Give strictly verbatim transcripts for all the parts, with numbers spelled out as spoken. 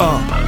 Uh.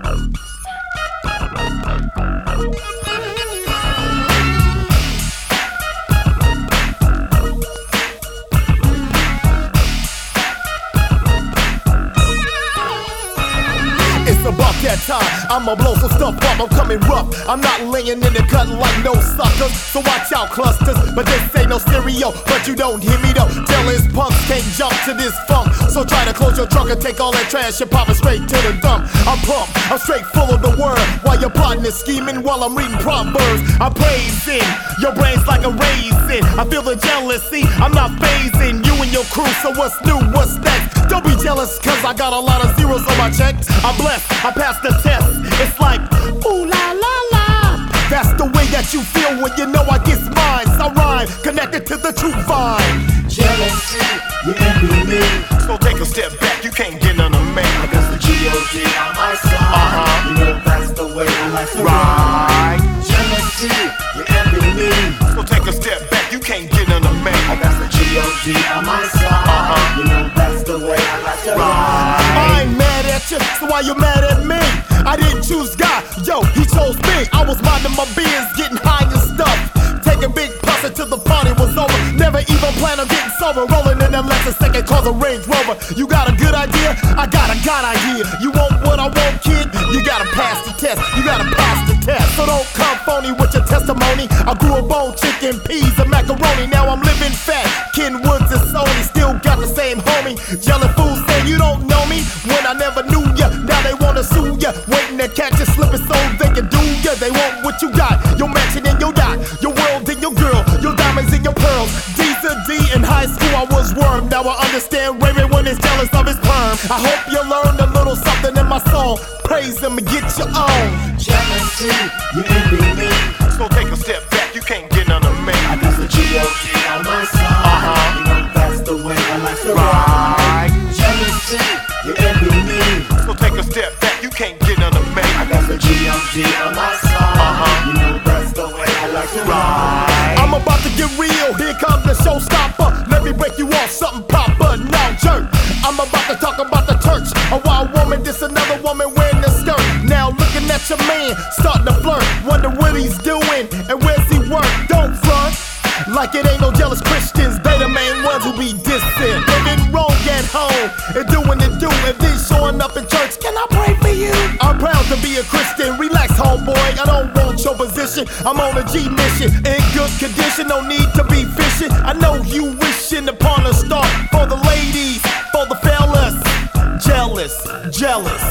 It's about that time, I'ma blow some stuff up, I'm coming rough. I'm not laying in the cut like no suckers, so watch out clusters. But this ain't no stereo, but you don't hear me though. Jealous punks can't jump to this funk, so try to close your trunk and take all that trash and pop it straight to the dump. I'm pumped, I'm straight full of the word, while you're plotting and scheming while I'm reading proverbs. I'm praising your brains like a raisin. I feel the jealousy, I'm not phasing you and your crew, so what's new, what's next? Don't be jealous, cause I got a lot of zeros on my checks. I'm blessed, I passed the test. It's like, ooh la la la. That's the way that you feel when you know I get mine. I rhyme, connected to the true vine. Jealousy, you envy me. So take a step back, you can't get none of me. I got the G O D on my side. Uh-huh. You know that's the way I like to Right. ride. Jealousy, you envy me. So take a step back, you can't get none of me. I got the G O D on my side. Uh-huh. You know that's the way I like to Right. ride. I ain't mad at you, so why you mad at me? I didn't choose God, yo, he chose me. I was minding my business, getting high and stuff, taking big puffs until the party was over. Never even planned on getting sober, rolling in that Lexus second cause a Range Rover. You got a good idea? I got a God idea. You want what I want, kid? You gotta pass the test. You gotta pass the test. So don't come phony with your testimony. I grew up on chicken, peas, and macaroni. Now I'm living fat. Ken Woods and Sony still got the same homie. Jelly fools say you don't know me when I never knew ya. Now they wanna sue ya, waiting to catch you slipping so they can do ya. They want what you got, your mansion and your yacht, your world and your girl, your diamonds and your pearls. D's a D in high school I was worm. Now I understand Raymond when he's jealous of his perm. I hope you learned a little something in my song. Praise him and get your own. Jealousy, you envy me. So take a step back, you can't get none of me. I got the G O D on my side. Uh-huh. You know that's the way I like to Right. ride. Jealousy, you envy me. So take a step back, you can't get none of me. I got the G O D on my side. Uh-huh. You know that's the way I like to ride. I'm about to get real, here comes the showstopper. Let me break you off something proper, now jerk. I'm about to talk about the church. A wild woman, this another woman wearing a skirt. Now looking at your man, starting to flirt. Wonder what he's doing and where's he work. Don't front like it ain't no jealous Christians. They the main ones who be dissing, living wrong at home and doing it do. And then showing up in church, can I pray for you? I'm proud to be a Christian. Relax, homeboy, I don't want your position. I'm on a G mission, in good condition, no need to be fishing. I know you wishing upon a star for the ladies, for the fellas. Jealous, jealous.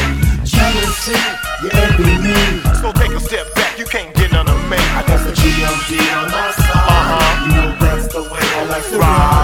Jealousy, you envy me. So take a step back, you can't get none of me. I got the G O D on my side. Uh-huh. You know that's the way I like to Right. ride.